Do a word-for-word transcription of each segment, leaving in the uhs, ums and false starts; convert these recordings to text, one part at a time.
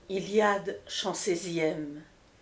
Iliade, chant seizième.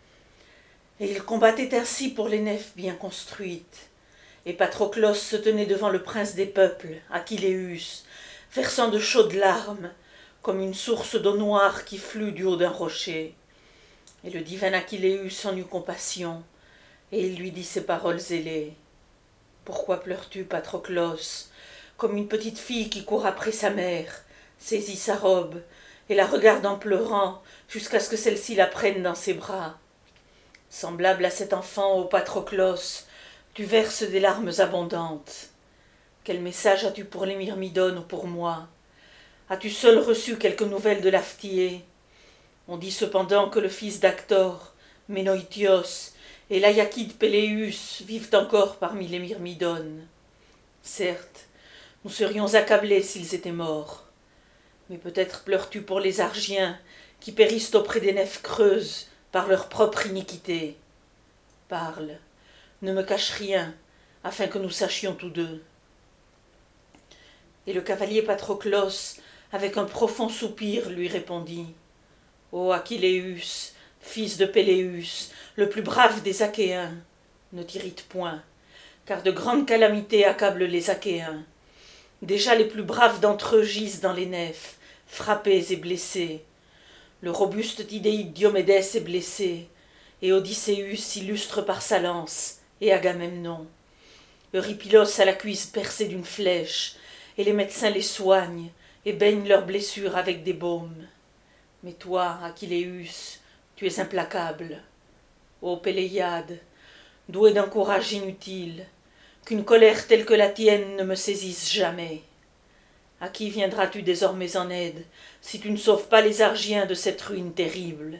Et il combattait ainsi pour les nefs bien construites. Et Patroclos se tenait devant le prince des peuples, Achilleus, versant de chaudes larmes, comme une source d'eau noire qui flue du haut d'un rocher. Et le divin Achilleus en eut compassion, et il lui dit ces paroles ailées. « Pourquoi pleures-tu, Patroclos, comme une petite fille qui court après sa mère, saisit sa robe, et la regarde en pleurant jusqu'à ce que celle-ci la prenne dans ses bras. Semblable à cet enfant, ô Patroclos, tu verses des larmes abondantes. Quel message as-tu pour les Myrmidones ou pour moi? As-tu seul reçu quelques nouvelles de l'Aphthié? On dit cependant que le fils d'Actor, Ménoïtios, et l'Aïakide Péléus vivent encore parmi les Myrmidones. Certes, nous serions accablés s'ils étaient morts. Mais peut-être pleures-tu pour les Argiens qui périssent auprès des nefs creuses par leur propre iniquité. Parle, ne me cache rien, afin que nous sachions tous deux. » Et le cavalier Patroclos, avec un profond soupir, lui répondit. « Ô Achilleus, fils de Péléus, le plus brave des Achéens, ne t'irrite point, car de grandes calamités accablent les Achéens. Déjà les plus braves d'entre eux gisent dans les nefs, frappés et blessés. Le robuste Tidéide Diomédès est blessé, et Odysseus s'illustre par sa lance, et Agamemnon. Eurypylos a la cuisse percée d'une flèche, et les médecins les soignent, et baignent leurs blessures avec des baumes. Mais toi, Achilleus, tu es implacable. Ô Péléiade, doué d'un courage inutile, qu'une colère telle que la tienne ne me saisisse jamais. À qui viendras-tu désormais en aide, si tu ne sauves pas les Argiens de cette ruine terrible?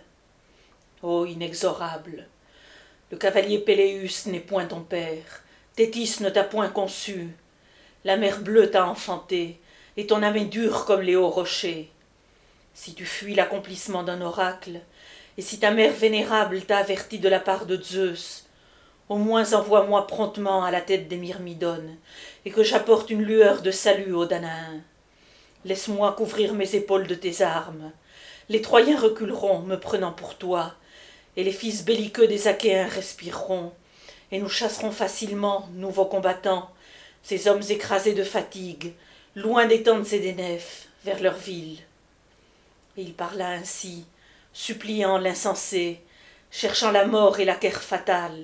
Ô inexorable, le cavalier Péléus n'est point ton père, Thétis ne t'a point conçu, la mer bleue t'a enfanté, et ton âme est dure comme les hauts rochers. Si tu fuis l'accomplissement d'un oracle, et si ta mère vénérable t'a averti de la part de Zeus, au moins envoie-moi promptement à la tête des Myrmidones, et que j'apporte une lueur de salut aux Danaens. Laisse-moi couvrir mes épaules de tes armes. Les Troyens reculeront, me prenant pour toi, et les fils belliqueux des Achéens respireront, et nous chasserons facilement, nouveaux combattants, ces hommes écrasés de fatigue, loin des tentes et des nefs, vers leur ville. » Et il parla ainsi, suppliant l'insensé, cherchant la mort et la guerre fatale.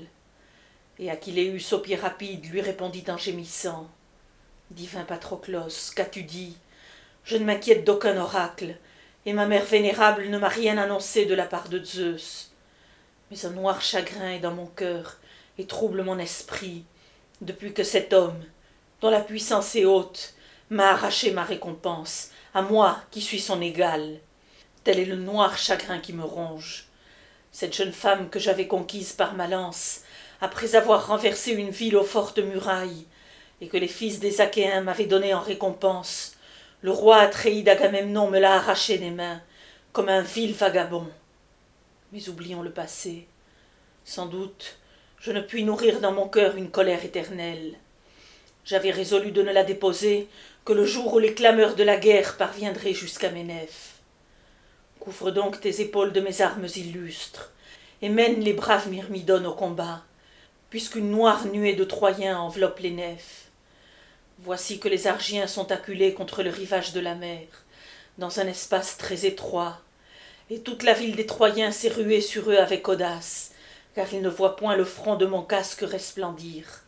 Et Achilleus au pied rapide lui répondit en gémissant. « Divin Patroclos, qu'as-tu dit? Je ne m'inquiète d'aucun oracle, et ma mère vénérable ne m'a rien annoncé de la part de Zeus. Mais un noir chagrin est dans mon cœur et trouble mon esprit, depuis que cet homme, dont la puissance est haute, m'a arraché ma récompense, à moi qui suis son égal. Tel est le noir chagrin qui me ronge. Cette jeune femme que j'avais conquise par ma lance, après avoir renversé une ville aux fortes murailles, et que les fils des Achéens m'avaient donnée en récompense, le roi Atréide Agamemnon me l'a arrachée des mains, comme un vil vagabond. Mais oublions le passé. Sans doute, je ne puis nourrir dans mon cœur une colère éternelle. J'avais résolu de ne la déposer que le jour où les clameurs de la guerre parviendraient jusqu'à mes nefs. Couvre donc tes épaules de mes armes illustres, et mène les braves Myrmidones au combat, puisqu'une noire nuée de Troyens enveloppe les nefs. Voici que les Argiens sont acculés contre le rivage de la mer, dans un espace très étroit, et toute la ville des Troyens s'est ruée sur eux avec audace, car ils ne voient point le front de mon casque resplendir.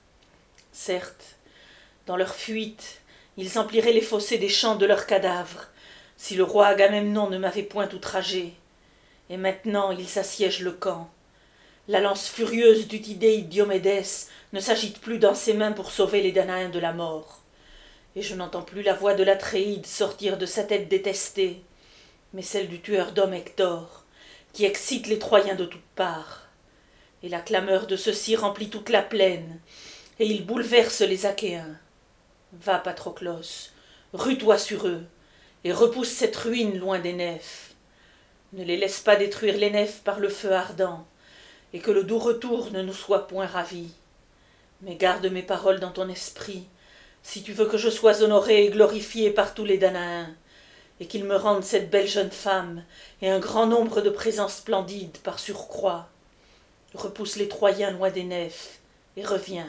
Certes, dans leur fuite, ils empliraient les fossés des champs de leurs cadavres, si le roi Agamemnon ne m'avait point outragé. Et maintenant ils assiègent le camp. La lance furieuse du Tidéide Diomédès ne s'agite plus dans ses mains pour sauver les Danaens de la mort. Et je n'entends plus la voix de l'Atréide sortir de sa tête détestée, mais celle du tueur d'hommes Hector, qui excite les Troyens de toutes parts. Et la clameur de ceux-ci remplit toute la plaine, et il bouleverse les Achéens. Va, Patroclos, rue-toi sur eux, et repousse cette ruine loin des nefs. Ne les laisse pas détruire les nefs par le feu ardent, et que le doux retour ne nous soit point ravi. Mais garde mes paroles dans ton esprit, si tu veux que je sois honoré et glorifié par tous les Danaens, et qu'il me rende cette belle jeune femme et un grand nombre de présents splendides par surcroît. Repousse les Troyens loin des nefs et reviens.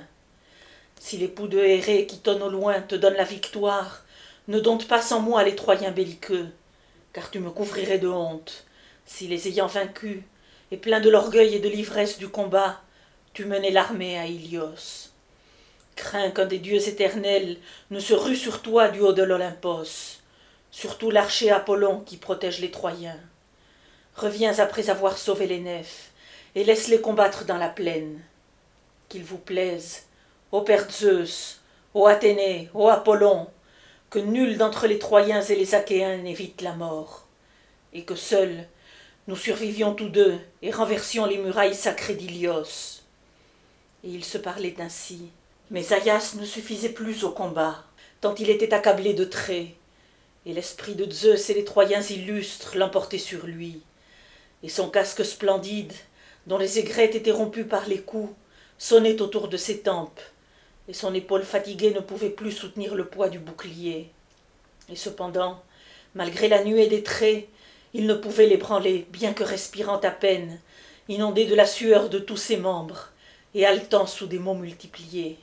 Si l'époux de Hérée qui tonne au loin te donne la victoire, ne dompte pas sans moi les Troyens belliqueux, car tu me couvrirais de honte, si les ayant vaincus, et plein de l'orgueil et de l'ivresse du combat, tu menais l'armée à Ilios. Crains qu'un des dieux éternels ne se rue sur toi du haut de l'Olympos, surtout l'archer Apollon qui protège les Troyens. Reviens après avoir sauvé les nefs, et laisse-les combattre dans la plaine. Qu'il vous plaise, ô père Zeus, ô Athénée, ô Apollon, que nul d'entre les Troyens et les Achéens n'évite la mort, et que seuls nous survivions tous deux et renversions les murailles sacrées d'Ilios. Et il se parlait ainsi, mais Aias ne suffisait plus au combat, tant il était accablé de traits, et l'esprit de Zeus et les Troyens illustres l'emportaient sur lui, et son casque splendide, dont les aigrettes étaient rompues par les coups, sonnait autour de ses tempes, et son épaule fatiguée ne pouvait plus soutenir le poids du bouclier. Et cependant, malgré la nuée des traits, il ne pouvait l'ébranler, bien que respirant à peine, inondé de la sueur de tous ses membres, et haletant sous des maux multipliés.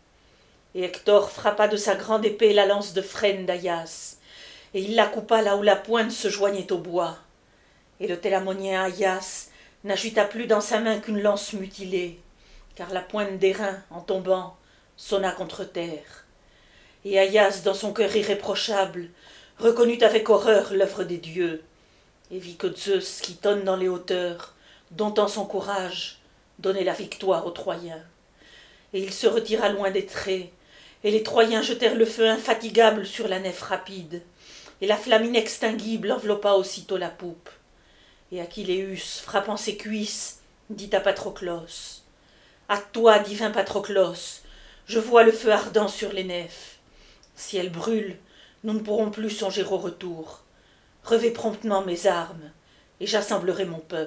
Et Hector frappa de sa grande épée la lance de frêne d'Aias, et il la coupa là où la pointe se joignait au bois. Et le Télamonien Aias n'agita plus dans sa main qu'une lance mutilée, car la pointe d'airain, en tombant, sonna contre terre. Et Aias, dans son cœur irréprochable, reconnut avec horreur l'œuvre des dieux, et vit que Zeus, qui tonne dans les hauteurs, domptant son courage, donnait la victoire aux Troyens. Et il se retira loin des traits, et les Troyens jetèrent le feu infatigable sur la nef rapide, et la flamme inextinguible enveloppa aussitôt la poupe. Et Achilléus, frappant ses cuisses, dit à Patroclos, « Hâte-toi, divin Patroclos, je vois le feu ardent sur les nefs. Si elles brûlent, nous ne pourrons plus songer au retour. Revais promptement mes armes, et j'assemblerai mon peuple. »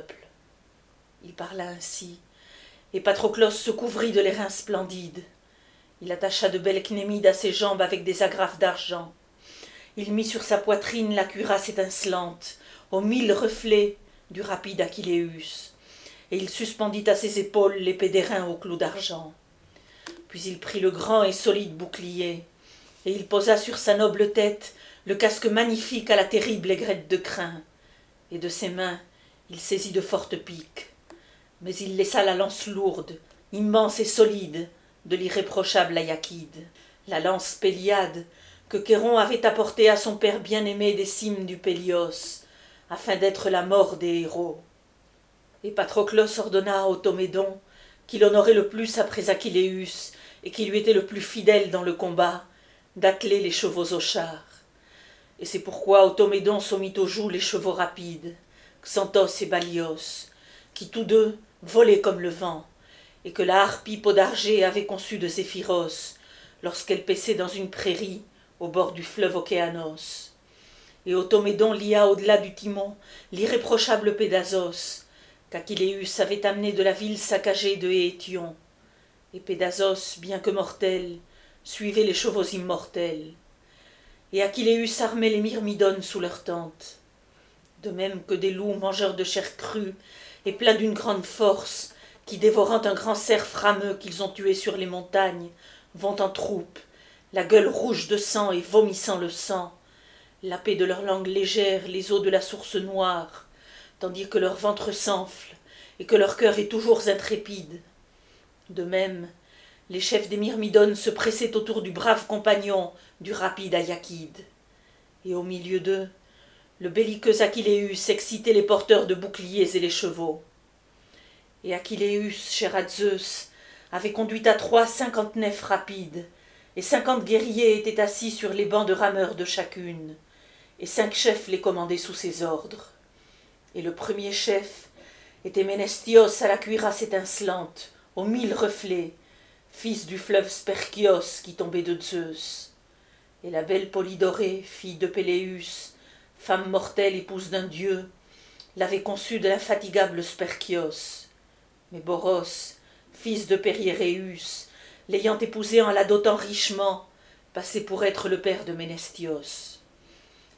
Il parla ainsi, et Patroclos se couvrit de l'airain splendide. Il attacha de belles cnémides à ses jambes avec des agrafes d'argent. Il mit sur sa poitrine la cuirasse étincelante, aux mille reflets du rapide Achilléus, et il suspendit à ses épaules l'épée d'airain au clou d'argent. Puis il prit le grand et solide bouclier, et il posa sur sa noble tête le casque magnifique à la terrible aigrette de crin, et de ses mains il saisit de fortes piques. Mais il laissa la lance lourde, immense et solide, de l'irréprochable Aïakide, la lance Péliade que Chéron avait apportée à son père bien-aimé des cimes du Pélios, afin d'être la mort des héros. Et Patroclos ordonna à Automédon, qui l'honorait le plus après Achilléus et qui lui était le plus fidèle dans le combat, d'atteler les chevaux aux chars. Et c'est pourquoi Automédon se mit aux joues les chevaux rapides, Xanthos et Balios, qui tous deux volaient comme le vent, et que la harpie Podargée avait conçu de Zéphyros, lorsqu'elle paissait dans une prairie au bord du fleuve Océanos. Et Automédon lia au-delà du timon l'irréprochable Pédasos, qu'Achilléus avait amené de la ville saccagée de Éétion. Et Pédasos, bien que mortel, suivait les chevaux immortels. Et Achilléus armait les Myrmidones sous leurs tentes. De même que des loups mangeurs de chair crue et pleins d'une grande force, qui, dévorant un grand cerf rameux qu'ils ont tué sur les montagnes, vont en troupe, la gueule rouge de sang et vomissant le sang, lappés de leur langue légère les eaux de la source noire, tandis que leur ventre s'enfle et que leur cœur est toujours intrépide. De même, les chefs des Myrmidones se pressaient autour du brave compagnon du rapide Aïakide. Et au milieu d'eux, le belliqueux Achilléus excitait les porteurs de boucliers et les chevaux. Et Achilléus, cher à Zeus, avait conduit à Troie cinquante nefs rapides, et cinquante guerriers étaient assis sur les bancs de rameurs de chacune, et cinq chefs les commandaient sous ses ordres. Et le premier chef était Ménestios à la cuirasse étincelante, aux mille reflets, fils du fleuve Sperchios qui tombait de Zeus. Et la belle Polydorée, fille de Péléus, femme mortelle, épouse d'un dieu, l'avait conçu de l'infatigable Sperchios. Mais Boros, fils de Périéréus, l'ayant épousé en la dotant richement, passait pour être le père de Ménestios.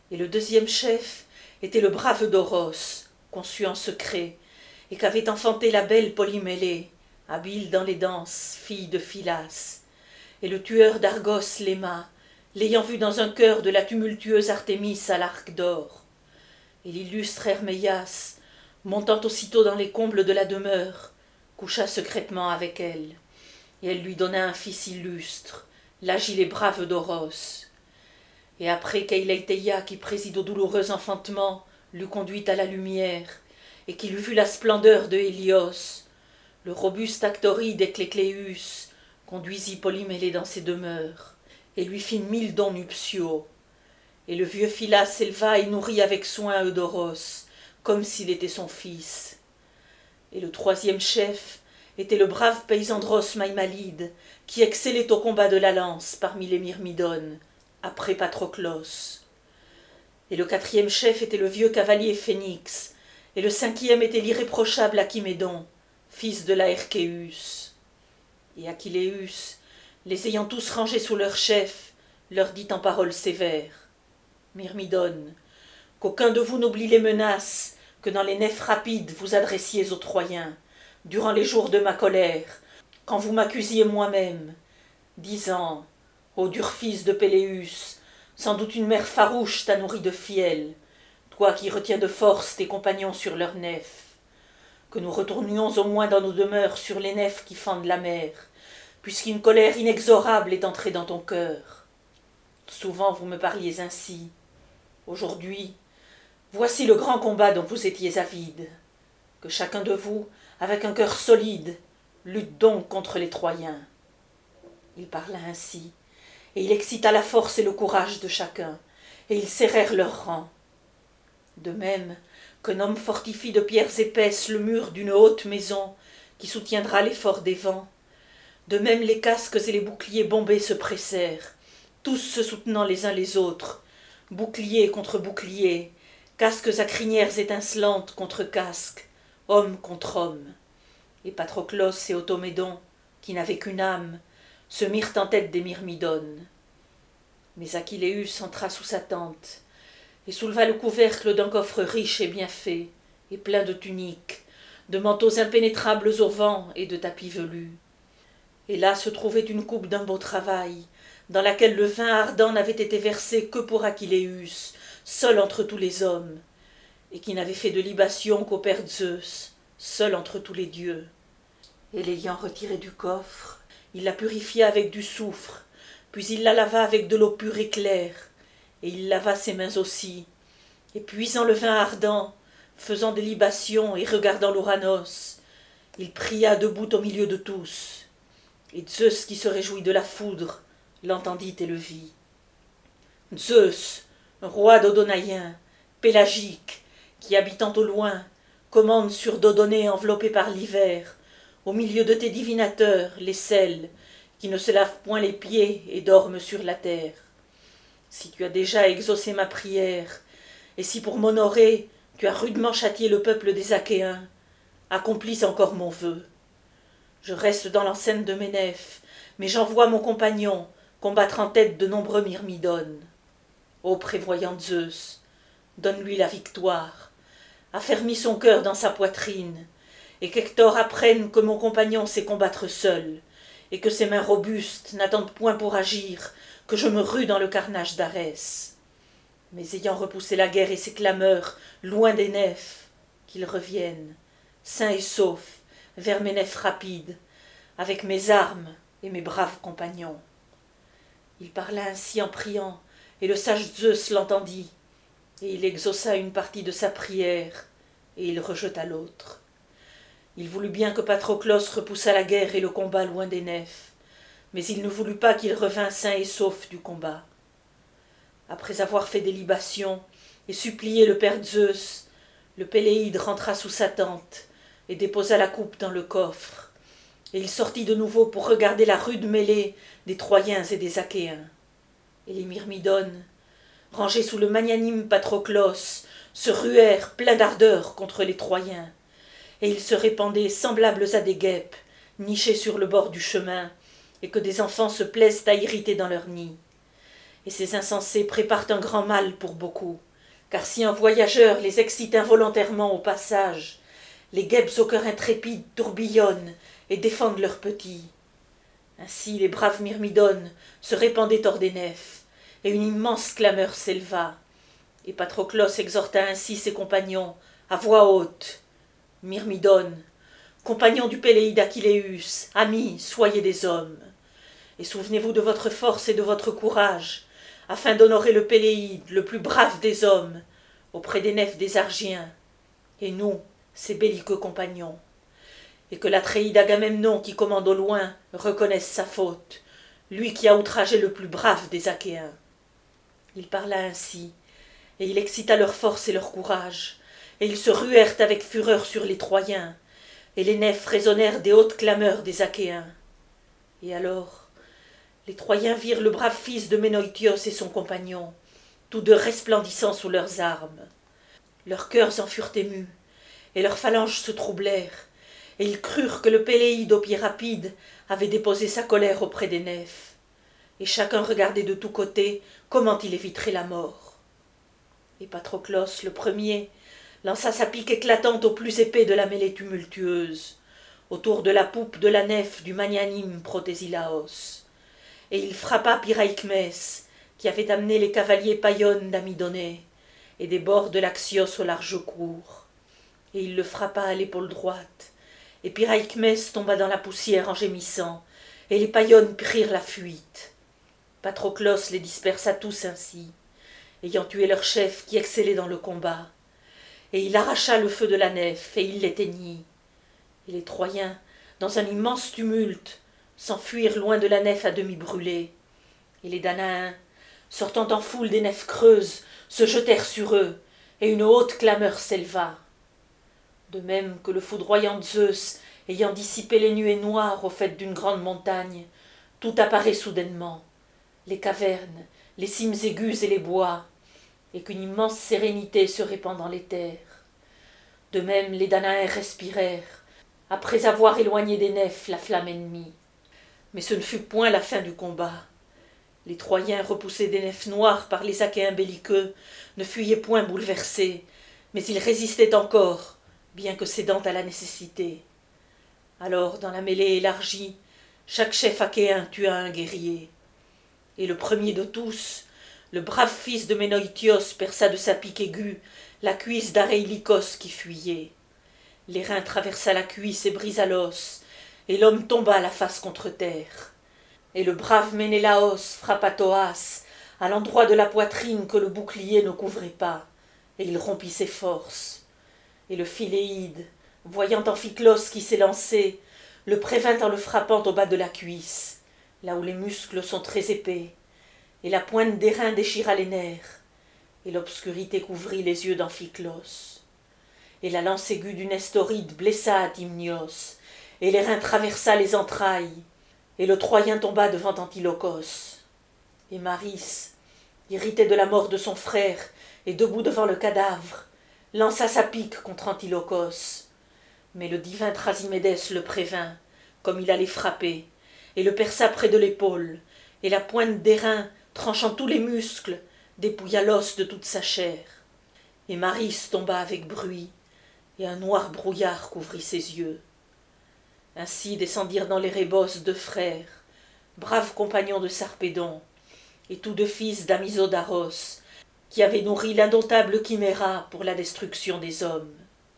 Et le deuxième chef était le brave Doros, conçu en secret, et qu'avait enfanté la belle Polymélée, habile dans les danses, fille de Philas. Et le tueur d'Argos l'aima, l'ayant vu dans un chœur de la tumultueuse Artémis à l'arc d'or. Et l'illustre Herméias, montant aussitôt dans les combles de la demeure, coucha secrètement avec elle, et elle lui donna un fils illustre, l'agile et brave Doros. Et après qu'Eileithéia, qui préside au douloureux enfantement, l'eut conduite à la lumière, et qu'il eut vu la splendeur de Hélios, le robuste Actoride Éclécléus conduisit Polymélée dans ses demeures, et lui fit mille dons nuptiaux. Et le vieux Philas s'éleva et nourrit avec soin Eudoros, comme s'il était son fils. Et le troisième chef était le brave Paysandros Maïmalide, qui excellait au combat de la lance parmi les Myrmidones, après Patroclos. Et le quatrième chef était le vieux cavalier Phénix, et le cinquième était l'irréprochable Achimédon, fils de Laërcéus. Et Achilléus, les ayant tous rangés sous leur chef, leur dit en paroles sévères: Myrmidone, qu'aucun de vous n'oublie les menaces que dans les nefs rapides vous adressiez aux Troyens, durant les jours de ma colère, quand vous m'accusiez moi-même, disant: ô dur fils de Péléus, sans doute une mère farouche t'a nourri de fiel, toi qui retiens de force tes compagnons sur leurs nefs. Que nous retournions au moins dans nos demeures sur les nefs qui fendent la mer, puisqu'une colère inexorable est entrée dans ton cœur. Souvent vous me parliez ainsi. Aujourd'hui, voici le grand combat dont vous étiez avide. Que chacun de vous, avec un cœur solide, lutte donc contre les Troyens. Il parla ainsi, et il excita la force et le courage de chacun, et ils serrèrent leurs rangs. De même qu'un homme fortifie de pierres épaisses le mur d'une haute maison qui soutiendra l'effort des vents, de même les casques et les boucliers bombés se pressèrent, tous se soutenant les uns les autres, boucliers contre boucliers, casques à crinières étincelantes contre casques, homme contre homme. Et Patroclos et Automédon, qui n'avaient qu'une âme, se mirent en tête des Myrmidones. Mais Achilléus entra sous sa tente, et souleva le couvercle d'un coffre riche et bien fait, et plein de tuniques, de manteaux impénétrables au vent et de tapis velus. Et là se trouvait une coupe d'un beau travail, dans laquelle le vin ardent n'avait été versé que pour Achilléus, seul entre tous les hommes, et qui n'avait fait de libation qu'au père Zeus, seul entre tous les dieux. Et l'ayant retirée du coffre, il la purifia avec du soufre, puis il la lava avec de l'eau pure et claire, et il lava ses mains aussi, et puisant le vin ardent, faisant des libations et regardant l'Ouranos, il pria debout au milieu de tous. Et Zeus, qui se réjouit de la foudre, l'entendit et le vit. Zeus, roi dodonaïen, pélagique, qui habitant au loin, commande sur Dodonée enveloppée par l'hiver, au milieu de tes divinateurs, les sels, qui ne se lavent point les pieds et dorment sur la terre. Si tu as déjà exaucé ma prière, et si pour m'honorer tu as rudement châtié le peuple des Achéens, accomplis encore mon vœu. Je reste dans l'enceinte de mes nefs, mais j'envoie mon compagnon combattre en tête de nombreux Myrmidones. Ô prévoyant Zeus, donne-lui la victoire, affermis son cœur dans sa poitrine, et qu'Hector apprenne que mon compagnon sait combattre seul, et que ses mains robustes n'attendent point pour agir que je me rue dans le carnage d'Arès. Mais ayant repoussé la guerre et ses clameurs loin des nefs, qu'ils reviennent, sains et saufs, vers mes nefs rapides, avec mes armes et mes braves compagnons. Il parla ainsi en priant, et le sage Zeus l'entendit, et il exauça une partie de sa prière, et il rejeta l'autre. Il voulut bien que Patroclos repoussât la guerre et le combat loin des nefs, mais il ne voulut pas qu'il revînt sain et sauf du combat. Après avoir fait des libations et supplié le père Zeus, le Péléide rentra sous sa tente et déposa la coupe dans le coffre, et il sortit de nouveau pour regarder la rude mêlée des Troyens et des Achéens. Et les Myrmidones, rangés sous le magnanime Patroclos, se ruèrent pleins d'ardeur contre les Troyens, et ils se répandaient semblables à des guêpes, nichées sur le bord du chemin, et que des enfants se plaisent à irriter dans leurs nids. et ces insensés préparent un grand mal pour beaucoup, car si un voyageur les excite involontairement au passage, les guêpes au cœur intrépide tourbillonnent et défendent leurs petits. Ainsi les braves myrmidones se répandaient hors des nefs, et une immense clameur s'éleva, et Patroclos exhorta ainsi ses compagnons à voix haute. Myrmidones, compagnons du Péléide Achilléus, amis, soyez des hommes, et souvenez-vous de votre force et de votre courage, afin d'honorer le Péléide, le plus brave des hommes, auprès des nefs des Argiens, et nous, ses belliqueux compagnons, et que l'Atréide Agamemnon qui commande au loin reconnaisse sa faute, lui qui a outragé le plus brave des Achéens. Il parla ainsi, et il excita leur force et leur courage, et ils se ruèrent avec fureur sur les Troyens, et les nefs résonnèrent des hautes clameurs des Achéens. Et alors, les Troyens virent le brave fils de Ménoïtios et son compagnon, tous deux resplendissants sous leurs armes. Leurs cœurs en furent émus, et leurs phalanges se troublèrent, et ils crurent que le Péléide au pied rapide avait déposé sa colère auprès des nefs, et chacun regardait de tous côtés comment il éviterait la mort. Et Patroclos, le premier, lança sa pique éclatante au plus épais de la mêlée tumultueuse, autour de la poupe de la nef du magnanime Protésilaos, et il frappa Pyraïkmès, qui avait amené les cavaliers païonnes d'Amidonée, et des bords de l'Axios au large cours, et il le frappa à l'épaule droite, et Pyraïkmès tomba dans la poussière en gémissant, et les païonnes prirent la fuite. Patroclos les dispersa tous ainsi, ayant tué leur chef qui excellait dans le combat, et il arracha le feu de la nef, et il l'éteignit. Et les Troyens, dans un immense tumulte, s'enfuirent loin de la nef à demi brûlée, et les Danaens, sortant en foule des nefs creuses, se jetèrent sur eux, et une haute clameur s'éleva. De même que le foudroyant Zeus, ayant dissipé les nuées noires au faîte d'une grande montagne, tout apparaît soudainement, les cavernes, les cimes aiguës et les bois, et qu'une immense sérénité se répand dans les terres. De même les Danaens respirèrent, après avoir éloigné des nefs la flamme ennemie. Mais ce ne fut point la fin du combat. Les Troyens, repoussés des nefs noires par les Achéens belliqueux, ne fuyaient point bouleversés, mais ils résistaient encore, bien que cédant à la nécessité. Alors, dans la mêlée élargie, chaque chef achéen tua un guerrier. Et le premier de tous, le brave fils de Ménoïtios, perça de sa pique aiguë la cuisse d'Aréilikos qui fuyait. L'airain traversa la cuisse et brisa l'os, et l'homme tomba la face contre terre. Et le brave Ménélaos frappa Thoas à l'endroit de la poitrine que le bouclier ne couvrait pas, et il rompit ses forces. Et le Philéide, voyant Amphiclos qui s'élançait, le prévint en le frappant au bas de la cuisse, là où les muscles sont très épais, et la pointe d'airain déchira les nerfs, et l'obscurité couvrit les yeux d'Amphiclos. Et la lance aiguë du Nestoride blessa Atimnios, et l'airain traversa les entrailles, et le Troyen tomba devant Antilochos. Et Maris, irrité de la mort de son frère, et debout devant le cadavre, lança sa pique contre Antilochos. Mais le divin Thrasymédès le prévint, comme il allait frapper, et le perça près de l'épaule, et la pointe d'airain, tranchant tous les muscles, dépouilla l'os de toute sa chair. Et Maris tomba avec bruit, et un noir brouillard couvrit ses yeux. Ainsi descendirent dans l'Érébos deux frères, braves compagnons de Sarpédon, et tous deux fils d'Amisodaros, qui avaient nourri l'indomptable chiméra pour la destruction des hommes.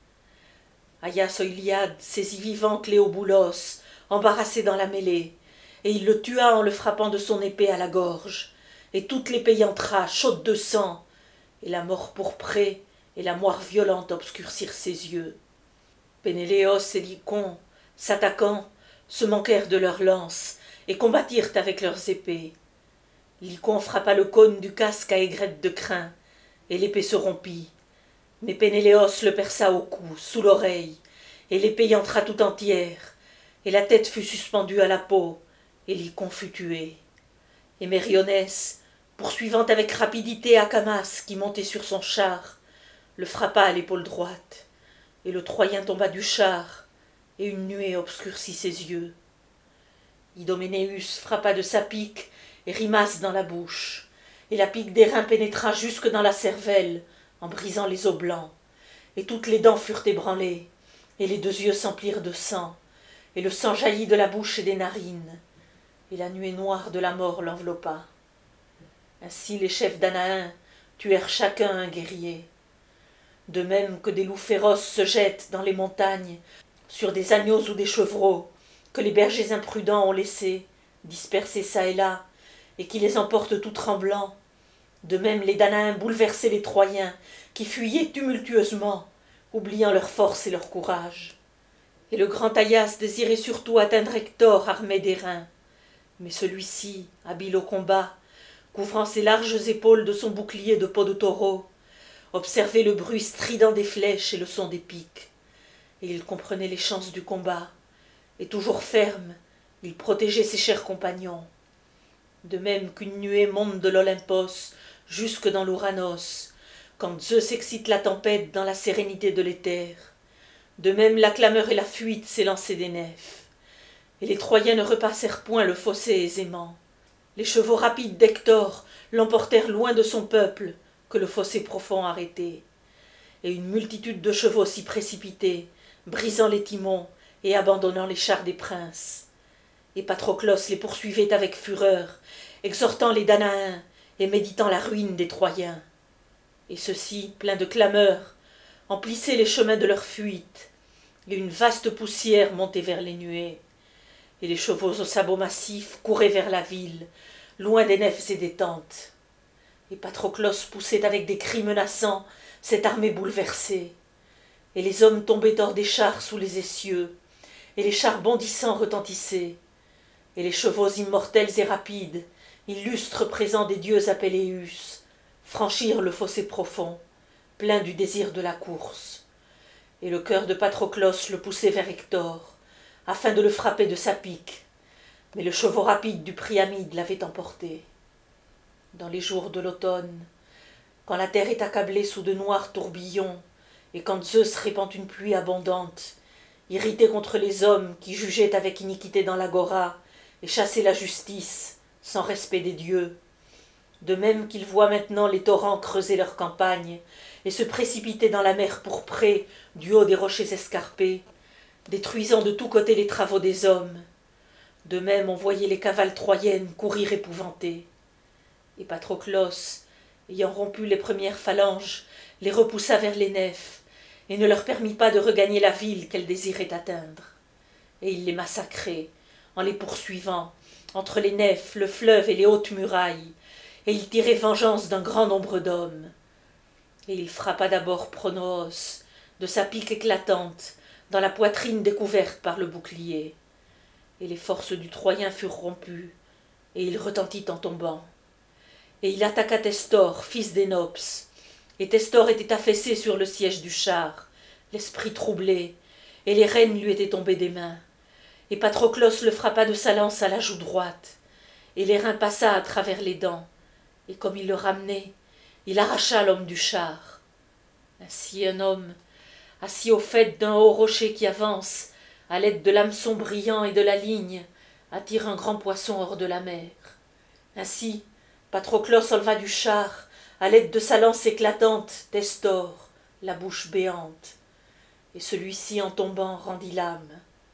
Aias Oïliade saisit vivant Cléoboulos, embarrassé dans la mêlée, et il le tua en le frappant de son épée à la gorge, et toute l'épée y entra, chaude de sang, et la mort pourprée et la moire violente obscurcirent ses yeux. Pénéléos et Lycon, s'attaquant, se manquèrent de leurs lances, et combattirent avec leurs épées. Lycon frappa le cône du casque à aigrette de crin, et l'épée se rompit. Mais Pénéléos le perça au cou, sous l'oreille, et l'épée y entra tout entière, et la tête fut suspendue à la peau, et Lycon fut tué. Et Mérionès, poursuivant avec rapidité Acamas qui montait sur son char, le frappa à l'épaule droite, et le Troyen tomba du char, et une nuée obscurcit ses yeux. Idoménéus frappa de sa pique et Rimas dans la bouche, et la pique d'airain pénétra jusque dans la cervelle, en brisant les os blancs, et toutes les dents furent ébranlées, et les deux yeux s'emplirent de sang, et le sang jaillit de la bouche et des narines, et la nuée noire de la mort l'enveloppa. Ainsi les chefs d'Anaïm tuèrent chacun un guerrier, de même que des loups féroces se jettent dans les montagnes sur des agneaux ou des chevreaux que les bergers imprudents ont laissés, dispersés çà et là, et qui les emportent tout tremblants. De même les Danaïns bouleversaient les Troyens, qui fuyaient tumultueusement, oubliant leur force et leur courage. Et le grand Aias désirait surtout atteindre Hector armé d'airain. Mais celui-ci, habile au combat, couvrant ses larges épaules de son bouclier de peau de taureau, observait le bruit strident des flèches et le son des piques. Et il comprenait les chances du combat, et toujours ferme, il protégeait ses chers compagnons. De même qu'une nuée monte de l'Olympos jusque dans l'Ouranos, quand Zeus excite la tempête dans la sérénité de l'éther, de même la clameur et la fuite s'élançaient des nefs. Et les Troyens ne repassèrent point le fossé aisément. Les chevaux rapides d'Hector l'emportèrent loin de son peuple, que le fossé profond arrêtait. Et une multitude de chevaux s'y précipitait, brisant les timons et abandonnant les chars des princes. Et Patroclos les poursuivait avec fureur, exhortant les Danaïens et méditant la ruine des Troyens. Et ceux-ci, pleins de clameurs, emplissaient les chemins de leur fuite, et une vaste poussière montait vers les nuées. Et les chevaux aux sabots massifs couraient vers la ville, loin des nefs et des tentes. Et Patroclos poussait avec des cris menaçants cette armée bouleversée. Et les hommes tombaient hors des chars sous les essieux, et les chars bondissants retentissaient. Et les chevaux immortels et rapides, illustres présents des dieux à Péléus, franchirent le fossé profond, plein du désir de la course. Et le cœur de Patroclos le poussait vers Hector, afin de le frapper de sa pique, mais le chevau rapide du Priamide l'avait emporté. Dans les jours de l'automne, quand la terre est accablée sous de noirs tourbillons, et quand Zeus répand une pluie abondante, irrité contre les hommes qui jugeaient avec iniquité dans l'agora et chassaient la justice, sans respect des dieux, de même qu'il voit maintenant les torrents creuser leurs campagnes et se précipiter dans la mer pourprée du haut des rochers escarpés, détruisant de tous côtés les travaux des hommes. De même on voyait les cavales troyennes courir épouvantées. Et Patroclos, ayant rompu les premières phalanges, les repoussa vers les nefs, et ne leur permit pas de regagner la ville qu'elles désiraient atteindre. Et il les massacrait, en les poursuivant, entre les nefs, le fleuve et les hautes murailles, et il tirait vengeance d'un grand nombre d'hommes. Et il frappa d'abord Pronoos, de sa pique éclatante, dans la poitrine découverte par le bouclier. Et les forces du Troyen furent rompues, et il retentit en tombant. Et il attaqua Testor, fils d'Énops, et Testor était affaissé sur le siège du char, l'esprit troublé, et les rênes lui étaient tombées des mains. Et Patroclos le frappa de sa lance à la joue droite, et l'airain passa à travers les dents, et comme il le ramenait, il arracha l'homme du char. Ainsi un homme, assis au faîte d'un haut rocher qui avance, à l'aide de l'hameçon brillant et de la ligne, attire un grand poisson hors de la mer. Ainsi, Patroclos enleva du char, à l'aide de sa lance éclatante, Testor, la bouche béante, et celui-ci en tombant rendit l'âme.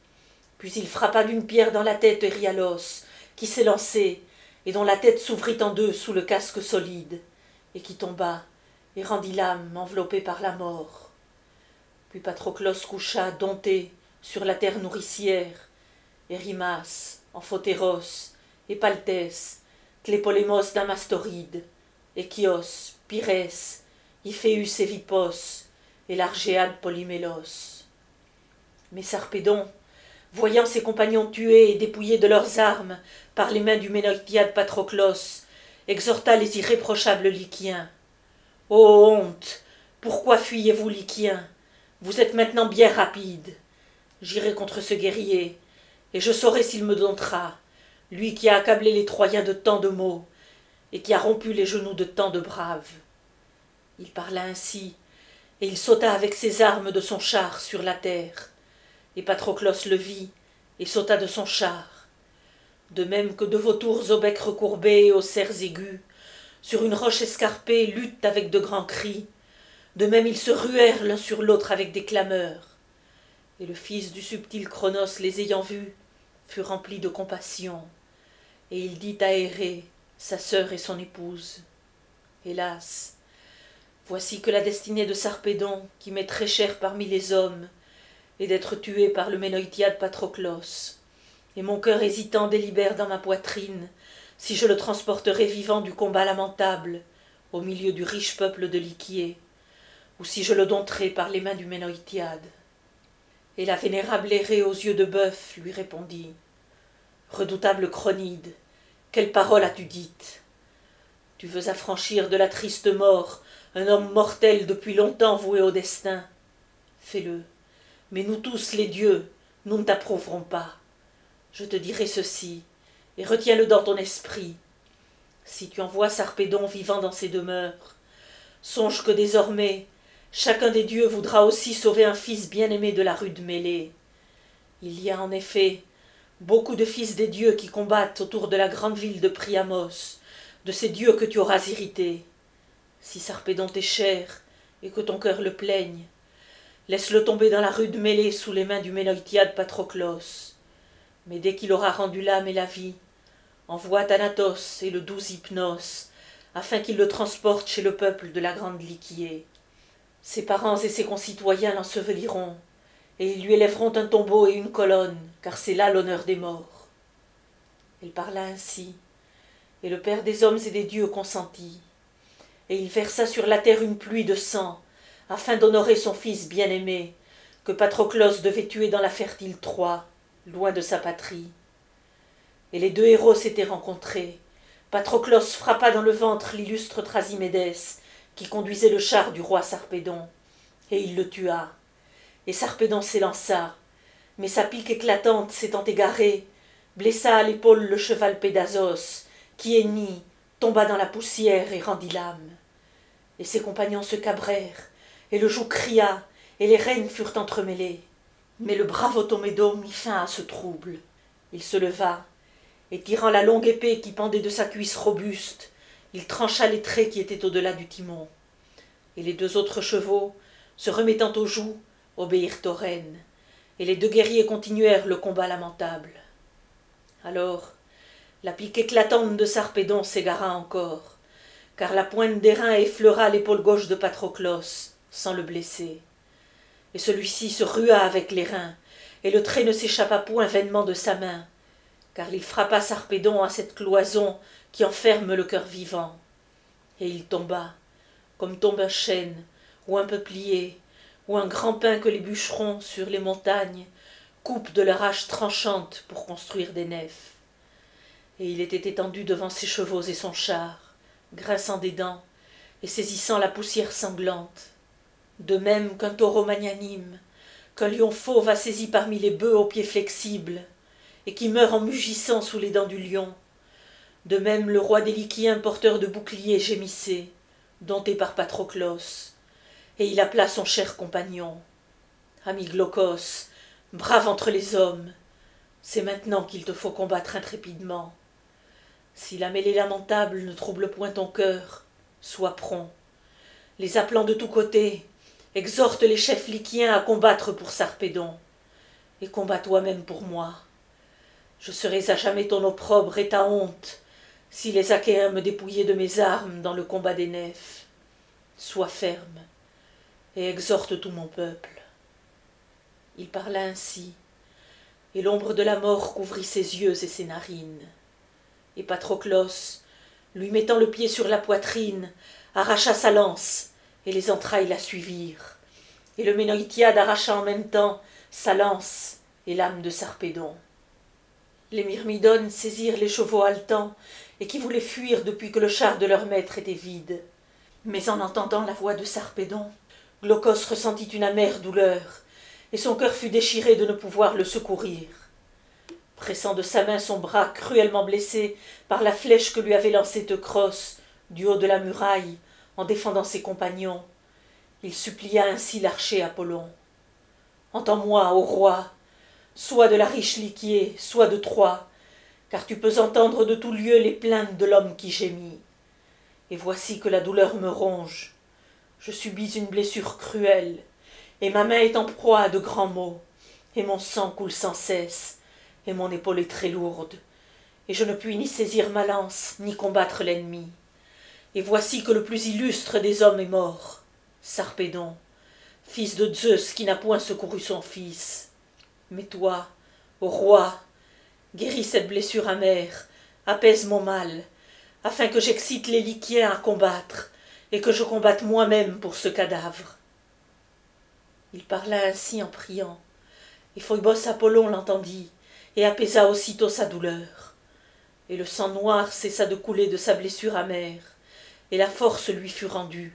Puis il frappa d'une pierre dans la tête Ryalos, qui s'élançait, et dont la tête s'ouvrit en deux sous le casque solide, et qui tomba, et rendit l'âme enveloppée par la mort. Puis Patroclos coucha, dompté, sur la terre nourricière, Érimas, Amphothéros, Épaltès, Tlépolémos d'Amastoride, Échios, Pyrès, Iphéus et Vipos, et l'Argéade Polymélos. Mais Sarpédon, voyant ses compagnons tués et dépouillés de leurs armes par les mains du Ménoïtiade Patroclos, exhorta les irréprochables Lyciens. « Ô honte! Pourquoi fuyez-vous, Lyciens? Vous êtes maintenant bien rapides. J'irai contre ce guerrier, et je saurai s'il me domptera, lui qui a accablé les Troyens de tant de maux, et qui a rompu les genoux de tant de braves. » Il parla ainsi, et il sauta avec ses armes de son char sur la terre. Et Patroclos le vit, et sauta de son char. De même que de vautours au bec recourbé et aux serres aigus, sur une roche escarpée, luttent avec de grands cris. De même ils se ruèrent l'un sur l'autre avec des clameurs. Et le fils du subtil Cronos, les ayant vus, fut rempli de compassion. Et il dit à Érée, sa sœur et son épouse, « Hélas, voici que la destinée de Sarpédon, qui m'est très chère parmi les hommes, est d'être tué par le Ménoïtiade Patroclos. Et mon cœur hésitant délibère dans ma poitrine, si je le transporterai vivant du combat lamentable, au milieu du riche peuple de Lyciée, ou si je le dompterai par les mains du Ménoïtiade. » Et la vénérable Érée aux yeux de bœuf lui répondit, « Redoutable Cronide, quelle parole as-tu dite? Tu veux affranchir de la triste mort un homme mortel depuis longtemps voué au destin. Fais-le, mais nous tous les dieux, nous ne t'approuverons pas. Je te dirai ceci, et retiens-le dans ton esprit. Si tu envoies Sarpédon vivant dans ses demeures, songe que désormais, chacun des dieux voudra aussi sauver un fils bien-aimé de la rude mêlée. Il y a en effet beaucoup de fils des dieux qui combattent autour de la grande ville de Priamos, de ces dieux que tu auras irrités. Si Sarpédon t'est cher, et que ton cœur le plaigne, laisse-le tomber dans la rude mêlée sous les mains du Ménoïtiade Patroclos. Mais dès qu'il aura rendu l'âme et la vie, envoie Thanatos et le doux Hypnos, afin qu'ils le transportent chez le peuple de la grande Lyciée. Ses parents et ses concitoyens l'enseveliront, et ils lui élèveront un tombeau et une colonne, car c'est là l'honneur des morts. » Il parla ainsi, et le Père des hommes et des dieux consentit, et il versa sur la terre une pluie de sang, afin d'honorer son fils bien-aimé, que Patroclos devait tuer dans la fertile Troie, loin de sa patrie. Et les deux héros s'étaient rencontrés. Patroclos frappa dans le ventre l'illustre Thrasymédès, qui conduisait le char du roi Sarpédon, et il le tua. Et Sarpédon s'élança, mais sa pique éclatante s'étant égarée, blessa à l'épaule le cheval Pédasos, qui hennit, tomba dans la poussière et rendit l'âme. Et ses compagnons se cabrèrent, et le joug cria, et les reines furent entremêlées. Mais le brave Automédon mit fin à ce trouble. Il se leva, et tirant la longue épée qui pendait de sa cuisse robuste, il trancha les traits qui étaient au-delà du timon. Et les deux autres chevaux, se remettant au joug, obéirent aux rênes, et les deux guerriers continuèrent le combat lamentable. Alors, la pique éclatante de Sarpédon s'égara encore, car la pointe d'airain effleura l'épaule gauche de Patroclos, sans le blesser. Et celui-ci se rua avec les reins, et le trait ne s'échappa point vainement de sa main, car il frappa Sarpédon à cette cloison qui enferme le cœur vivant. Et il tomba, comme tombe un chêne, ou un peuplier, ou un grand pin que les bûcherons, sur les montagnes, coupent de leur hache tranchante pour construire des nefs. Et il était étendu devant ses chevaux et son char, grinçant des dents et saisissant la poussière sanglante. De même qu'un taureau magnanime, qu'un lion fauve a saisi parmi les bœufs aux pieds flexibles, et qui meurt en mugissant sous les dents du lion, de même le roi des Lyciens porteur de boucliers gémissait, dompté par Patroclos, et il appela son cher compagnon. « Ami Glaucos, brave entre les hommes, c'est maintenant qu'il te faut combattre intrépidement. Si la mêlée lamentable ne trouble point ton cœur, sois prompt. Les appelant de tous côtés, exhorte les chefs lyciens à combattre pour Sarpédon, et combats toi-même pour moi. Je serai à jamais ton opprobre et ta honte, si les Achéens me dépouillaient de mes armes dans le combat des nefs. Sois ferme, et exhorte tout mon peuple. » Il parla ainsi, et l'ombre de la mort couvrit ses yeux et ses narines. Et Patroclos, lui mettant le pied sur la poitrine, arracha sa lance, et les entrailles la suivirent. Et le Ménoïtiade arracha en même temps sa lance et l'âme de Sarpédon. Les Myrmidones saisirent les chevaux haletants, et qui voulaient fuir depuis que le char de leur maître était vide. Mais en entendant la voix de Sarpédon, Glaucos ressentit une amère douleur, et son cœur fut déchiré de ne pouvoir le secourir. Pressant de sa main son bras cruellement blessé par la flèche que lui avait lancée Teucros du haut de la muraille en défendant ses compagnons, il supplia ainsi l'archer Apollon. « Entends-moi, ô roi, soit de la riche Lyciée, soit de Troie, car tu peux entendre de tout lieu les plaintes de l'homme qui gémit. et voici que la douleur me ronge. Je subis une blessure cruelle, et ma main est en proie à de grands maux, et mon sang coule sans cesse, et mon épaule est très lourde, et je ne puis ni saisir ma lance, ni combattre l'ennemi. Et voici que le plus illustre des hommes est mort, Sarpédon, fils de Zeus qui n'a point secouru son fils. Mais toi, ô roi, guéris cette blessure amère, apaise mon mal, afin que j'excite les Lyciens à combattre, et que je combatte moi-même pour ce cadavre. Il parla ainsi en priant, et Phoebos Apollon l'entendit, et apaisa aussitôt sa douleur. Et le sang noir cessa de couler de sa blessure amère, et la force lui fut rendue.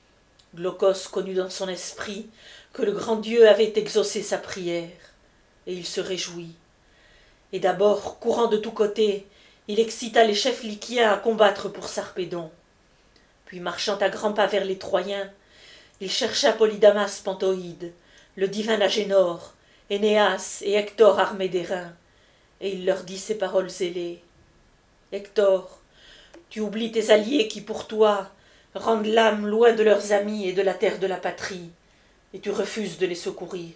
Glaucos connut dans son esprit que le grand Dieu avait exaucé sa prière, et il se réjouit. Et d'abord, courant de tous côtés, il excita les chefs lyciens à combattre pour Sarpédon. Puis marchant à grands pas vers les Troyens, il chercha Polydamas Pantoïde, le divin Agénor, Énéas et Hector armés d'airain, et il leur dit ces paroles ailées. Hector, tu oublies tes alliés qui pour toi rendent l'âme loin de leurs amis et de la terre de la patrie, et tu refuses de les secourir.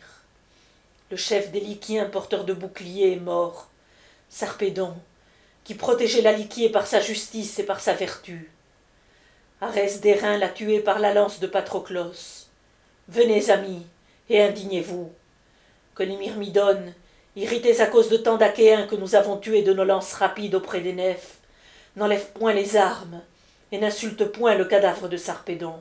Le chef des Lyciens porteur de boucliers est mort, Sarpédon, qui protégeait la Lycie par sa justice et par sa vertu. Arès d'airain l'a tué par la lance de Patroclos. Venez, amis, et indignez-vous. Que les Myrmidones, irrités à cause de tant d'Achéens que nous avons tués de nos lances rapides auprès des nefs, n'enlèvent point les armes et n'insultent point le cadavre de Sarpédon.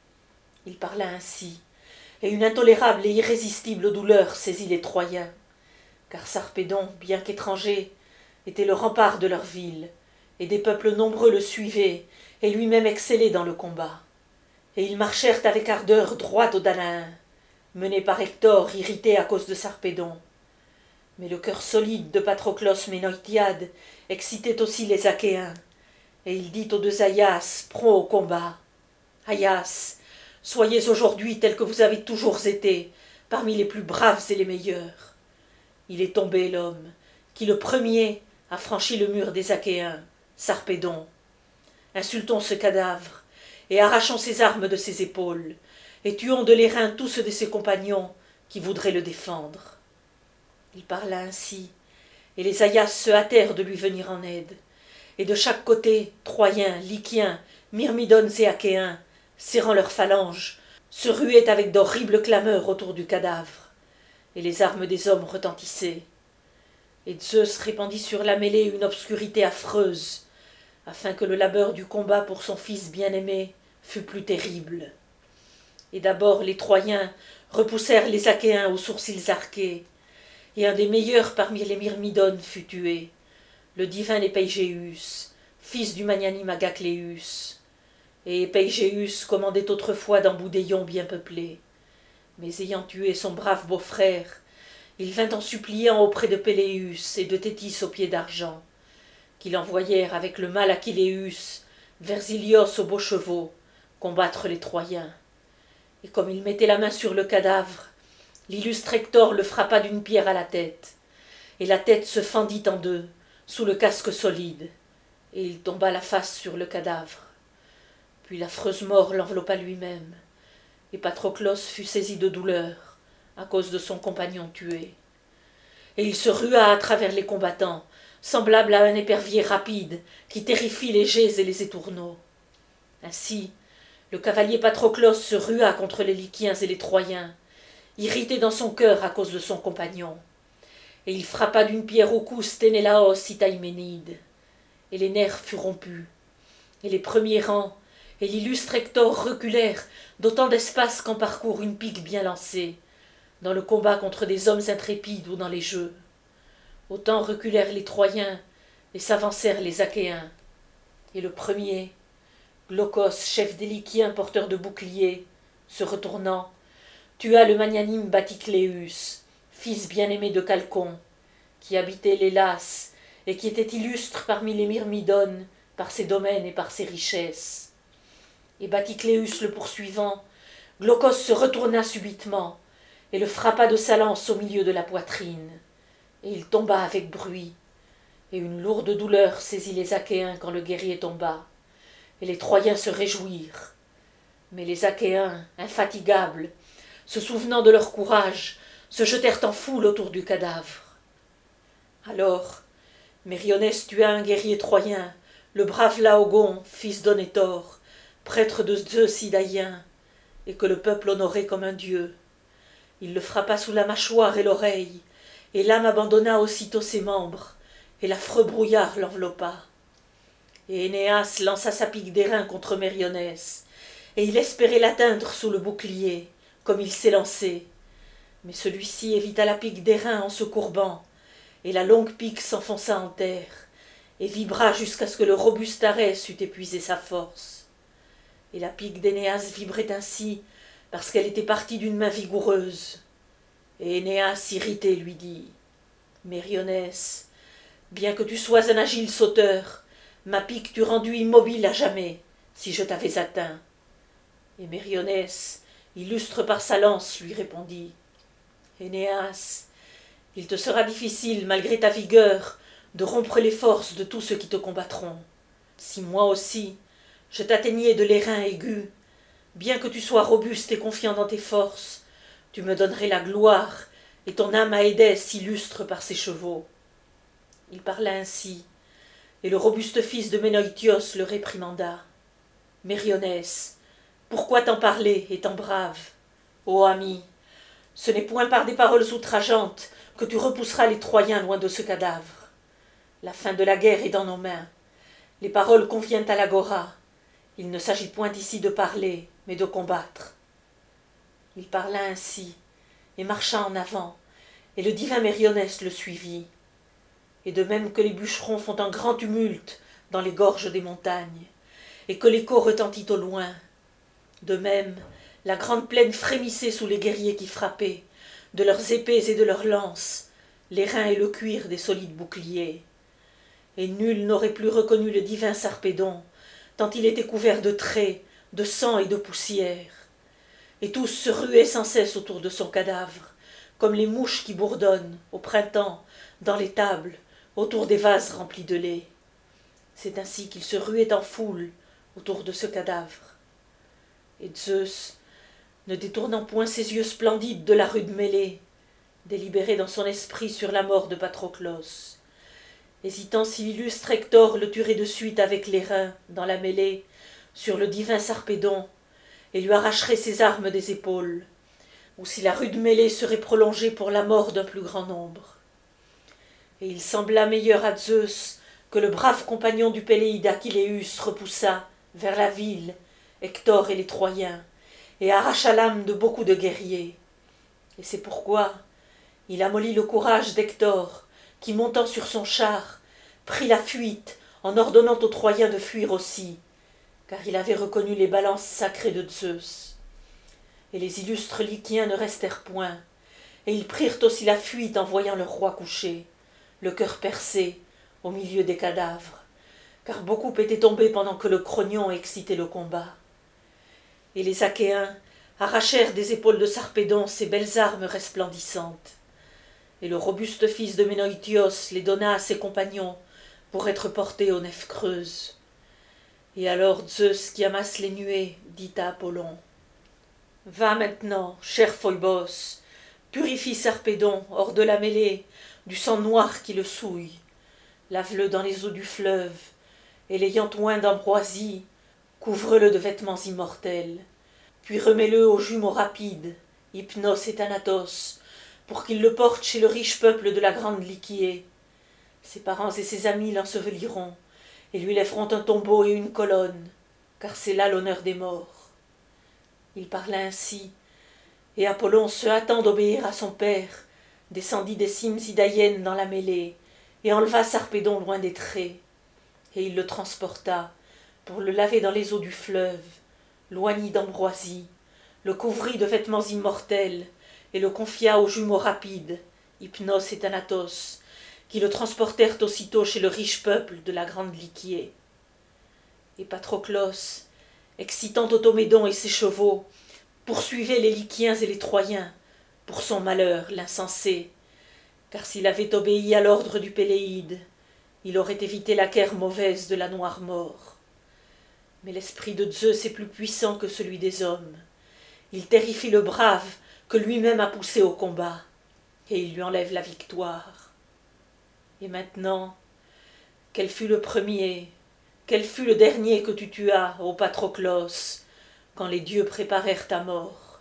Il parla ainsi, et une intolérable et irrésistible douleur saisit les Troyens, car Sarpédon, bien qu'étranger, était le rempart de leur ville, et des peuples nombreux le suivaient, et lui-même excellait dans le combat. Et ils marchèrent avec ardeur droit aux Danaens, menés par Hector, irrité à cause de Sarpédon. Mais le cœur solide de Patroclos Ménoïtiade excitait aussi les Achéens, et il dit aux deux Aias, prompts au combat, « Aias, soyez aujourd'hui tels que vous avez toujours été, parmi les plus braves et les meilleurs. » Il est tombé l'homme, qui le premier a franchi le mur des Achéens, Sarpédon. Insultons ce cadavre, et arrachons ses armes de ses épaules, et tuons de l'airain tous ceux de ses compagnons qui voudraient le défendre. Il parla ainsi, et les Aias se hâtèrent de lui venir en aide, et de chaque côté, Troyens, Lyciens, Myrmidones et Achéens, serrant leurs phalanges, se ruaient avec d'horribles clameurs autour du cadavre, et les armes des hommes retentissaient. Et Zeus répandit sur la mêlée une obscurité affreuse, afin que le labeur du combat pour son fils bien-aimé fût plus terrible. Et d'abord les Troyens repoussèrent les Achéens aux sourcils arqués, et un des meilleurs parmi les Myrmidones fut tué, le divin Épeigéus, fils du magnanime Agacléus. Et Épeigéus commandait autrefois dans Boudéion bien peuplé. Mais ayant tué son brave beau-frère, il vint en suppliant auprès de Péléus et de Thétis aux pieds d'argent, qui l'envoyèrent avec le mal Achilléus vers Ilios aux beaux chevaux, combattre les Troyens. Et comme il mettait la main sur le cadavre, l'illustre Hector le frappa d'une pierre à la tête, et la tête se fendit en deux, sous le casque solide, et il tomba la face sur le cadavre. Puis l'affreuse mort l'enveloppa lui-même, et Patroclos fut saisi de douleur à cause de son compagnon tué. Et il se rua à travers les combattants, semblable à un épervier rapide qui terrifie les geais et les étourneaux. Ainsi, le cavalier Patroclos se rua contre les Lyciens et les Troyens, irrité dans son cœur à cause de son compagnon. Et il frappa d'une pierre au cou Sténélaos Itaïménide. Et les nerfs furent rompus, et les premiers rangs et l'illustre Hector reculèrent d'autant d'espace qu'en parcourt une pique bien lancée, dans le combat contre des hommes intrépides ou dans les jeux. Autant reculèrent les Troyens et s'avancèrent les Achéens. Et le premier, Glaucos, chef des Lyciens porteur de boucliers, se retournant, tua le magnanime Baticléus, fils bien-aimé de Calcon, qui habitait l'Hélas et qui était illustre parmi les Myrmidones par ses domaines et par ses richesses. Et Baticléus le poursuivant, Glaucos se retourna subitement et le frappa de sa lance au milieu de la poitrine. Et il tomba avec bruit, et une lourde douleur saisit les Achéens quand le guerrier tomba, et les Troyens se réjouirent. Mais les Achéens, infatigables, se souvenant de leur courage, se jetèrent en foule autour du cadavre. Alors, Mérionès tua un guerrier troyen, le brave Laogon, fils d'Onétor, prêtre de Zeus idaïen, et que le peuple honorait comme un dieu. Il le frappa sous la mâchoire et l'oreille, et l'âme abandonna aussitôt ses membres, et l'affreux brouillard l'enveloppa. Et Énéas lança sa pique d'airain contre Mérionès, et il espérait l'atteindre sous le bouclier, comme il s'est lancé. Mais celui-ci évita la pique d'airain en se courbant, et la longue pique s'enfonça en terre, et vibra jusqu'à ce que le robuste Arès eût épuisé sa force. Et la pique d'Énéas vibrait ainsi, parce qu'elle était partie d'une main vigoureuse. Et Énéas, irrité, lui dit « Mérionès, bien que tu sois un agile sauteur, ma pique t'eût rendu immobile à jamais, si je t'avais atteint. » Et Mérionès, illustre par sa lance, lui répondit « Énéas, il te sera difficile, malgré ta vigueur, de rompre les forces de tous ceux qui te combattront. Si moi aussi, je t'atteignais de l'airain aigu, bien que tu sois robuste et confiant dans tes forces, tu me donnerais la gloire, et ton âme Aédès illustre par ses chevaux. » Il parla ainsi, et le robuste fils de Ménoïtios le réprimanda. « Mérionès, pourquoi t'en parler, étant brave? Ô ami, ce n'est point par des paroles outrageantes que tu repousseras les Troyens loin de ce cadavre. La fin de la guerre est dans nos mains. Les paroles conviennent à l'agora. Il ne s'agit point ici de parler, mais de combattre. » Il parla ainsi, et marcha en avant, et le divin Mérionès le suivit. Et de même que les bûcherons font un grand tumulte dans les gorges des montagnes, et que l'écho retentit au loin, de même la grande plaine frémissait sous les guerriers qui frappaient, de leurs épées et de leurs lances, l'airain et le cuir des solides boucliers. Et nul n'aurait plus reconnu le divin Sarpédon, tant il était couvert de traits, de sang et de poussière. Et tous se ruaient sans cesse autour de son cadavre, comme les mouches qui bourdonnent, au printemps, dans les tables, autour des vases remplis de lait. C'est ainsi qu'ils se ruaient en foule autour de ce cadavre. Et Zeus, ne détournant point ses yeux splendides de la rude mêlée, délibérait dans son esprit sur la mort de Patroclos, hésitant si l'illustre Hector le tuerait de suite avec l'airain, dans la mêlée, sur le divin Sarpédon, et lui arracherait ses armes des épaules, ou si la rude mêlée serait prolongée pour la mort d'un plus grand nombre. Et il sembla meilleur à Zeus que le brave compagnon du Péléide Achilléus repoussa, vers la ville, Hector et les Troyens, et arracha l'âme de beaucoup de guerriers. Et c'est pourquoi il amollit le courage d'Hector, qui, montant sur son char, prit la fuite en ordonnant aux Troyens de fuir aussi, car il avait reconnu les balances sacrées de Zeus. Et les illustres Lyciens ne restèrent point, et ils prirent aussi la fuite en voyant leur roi couché, le cœur percé, au milieu des cadavres, car beaucoup étaient tombés pendant que le Cronion excitait le combat. Et les Achéens arrachèrent des épaules de Sarpédon ces belles armes resplendissantes, et le robuste fils de Ménoïtios les donna à ses compagnons pour être portés aux nefs creuses. Et alors Zeus, qui amasse les nuées, dit à Apollon : « Va maintenant, cher Phoebos, purifie Sarpédon hors de la mêlée du sang noir qui le souille, lave-le dans les eaux du fleuve, et l'ayant oint d'ambroisie, couvre-le de vêtements immortels, puis remets-le aux jumeaux rapides, Hypnos et Thanatos, pour qu'ils le portent chez le riche peuple de la grande Lycie. Ses parents et ses amis l'enseveliront, et lui lèveront un tombeau et une colonne, car c'est là l'honneur des morts. » Il parla ainsi, et Apollon, se hâtant d'obéir à son père, descendit des cimes idaïennes dans la mêlée, et enleva Sarpédon loin des traits, et il le transporta, pour le laver dans les eaux du fleuve, l'oignit d'ambroisie, le couvrit de vêtements immortels, et le confia aux jumeaux rapides, Hypnos et Thanatos, qui le transportèrent aussitôt chez le riche peuple de la grande Lycie. Et Patroclos, excitant Automédon et ses chevaux, poursuivait les Lyciens et les Troyens, pour son malheur, l'insensé, car s'il avait obéi à l'ordre du Péléide, il aurait évité la guerre mauvaise de la noire mort. Mais l'esprit de Zeus est plus puissant que celui des hommes. Il terrifie le brave que lui-même a poussé au combat, et il lui enlève la victoire. Et maintenant, quel fut le premier, quel fut le dernier que tu tuas, ô Patroclos, quand les dieux préparèrent ta mort?